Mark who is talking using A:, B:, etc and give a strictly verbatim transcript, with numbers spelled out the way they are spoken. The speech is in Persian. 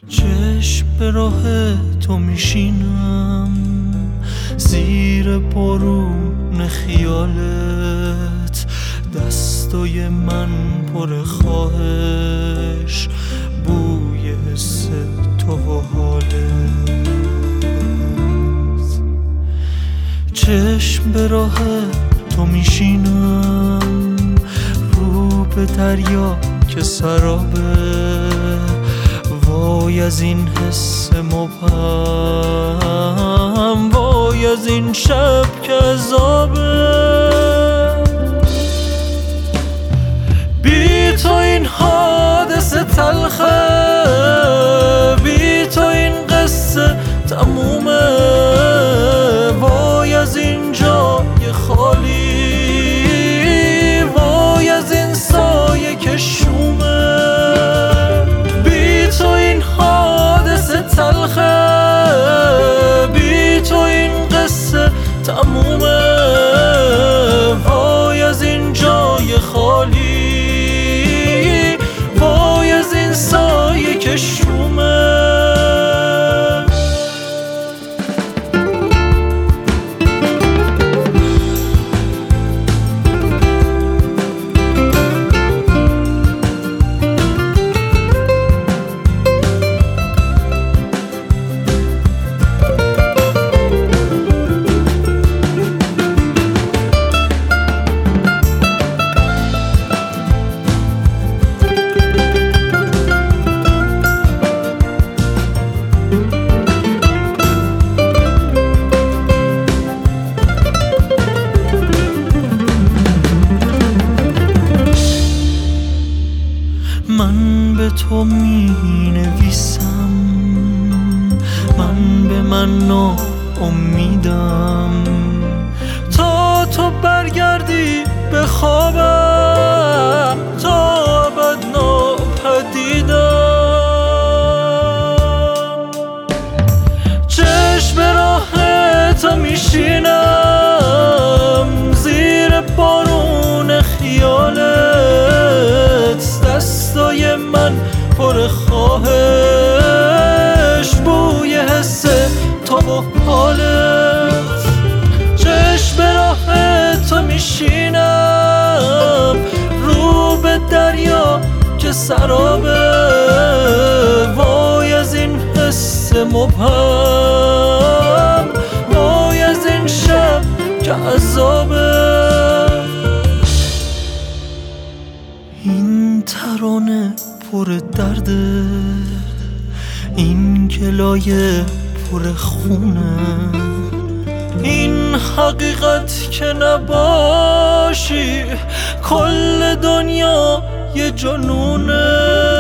A: چشم به راه تو میشینم، زیر بارون خیالت، دستای من پر خواهش، بوی حس تو و حالت. چشم به راه تو میشینم، رو به دریا که سرابه، وای از این حس مبهم، وای از این شب که عذابه. بی تو این حادثه تلخه، بی تو این قصه تمومه، وای از این جای خالی، وای از این سایه که شومه. بی تو این حادثه تلخه، بی تو این قصه تمومه، وای از این جای خالی، وای از این سایه که شومه. من به تو می نویسم، من به من ناامیدم، تا تو برگردی به خوابم، تا ابد ناپدیدم. چشم به راه تو میشینم، زیر بارون خیالت، دستای من پر خواهش، بوی حس تو و حالت. چشم به راه تو میشینم، رو به دریا که سرابه، وای از این حس مبهم، وای از این شب که عذابه. این ترانه پر درده، این گلایه پر خونه، این حقیقت که نباشی کل دنیا یه جنونه.